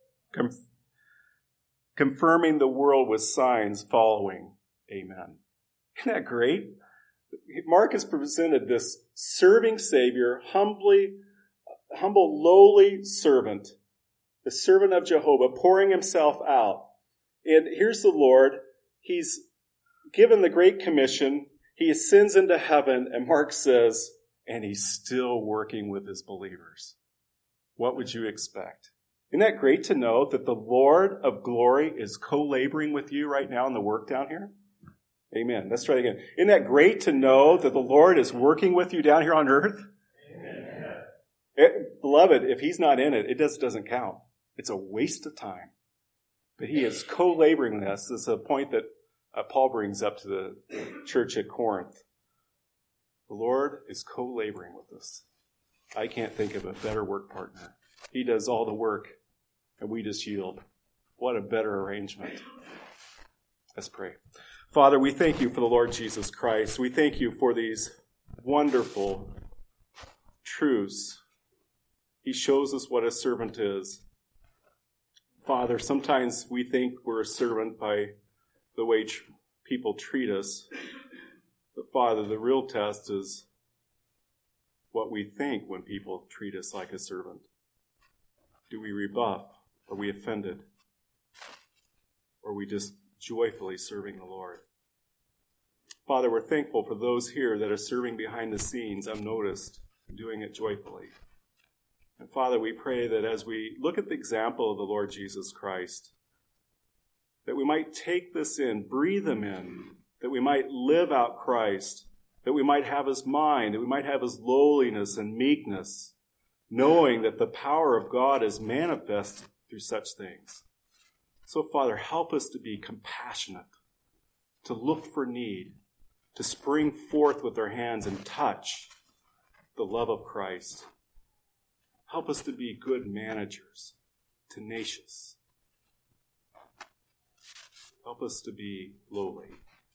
confirming the world with signs following. Amen. Isn't that great? Mark has presented this serving Savior, humble, lowly servant, the servant of Jehovah, pouring himself out. And here's the Lord. He's given the Great Commission. He ascends into heaven, and Mark says, and he's still working with his believers. What would you expect? Isn't that great to know that the Lord of glory is co-laboring with you right now in the work down here? Amen. Let's try it again. Isn't that great to know that the Lord is working with you down here on earth? Beloved, if he's not in it, it just doesn't count. It's a waste of time. But he is co-laboring with us. This is a point that Paul brings up to the church at Corinth. The Lord is co-laboring with us. I can't think of a better work partner. He does all the work, and we just yield. What a better arrangement. Let's pray. Father, we thank you for the Lord Jesus Christ. We thank you for these wonderful truths. He shows us what a servant is. Father, sometimes we think we're a servant by the way people treat us. But Father, the real test is what we think when people treat us like a servant. Do we rebuff? Are we offended? Or are we just joyfully serving the Lord? Father, we're thankful for those here that are serving behind the scenes, unnoticed, and doing it joyfully. And Father, we pray that as we look at the example of the Lord Jesus Christ, that we might take this in, breathe him in, that we might live out Christ, that we might have his mind, that we might have his lowliness and meekness, knowing that the power of God is manifest through such things. So, Father, help us to be compassionate, to look for need, to spring forth with our hands and touch the love of Christ. Help us to be good managers, tenacious. Help us to be lowly.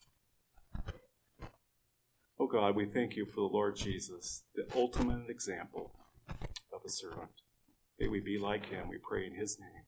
Oh God, we thank you for the Lord Jesus, the ultimate example of a servant. May we be like him, we pray in his name.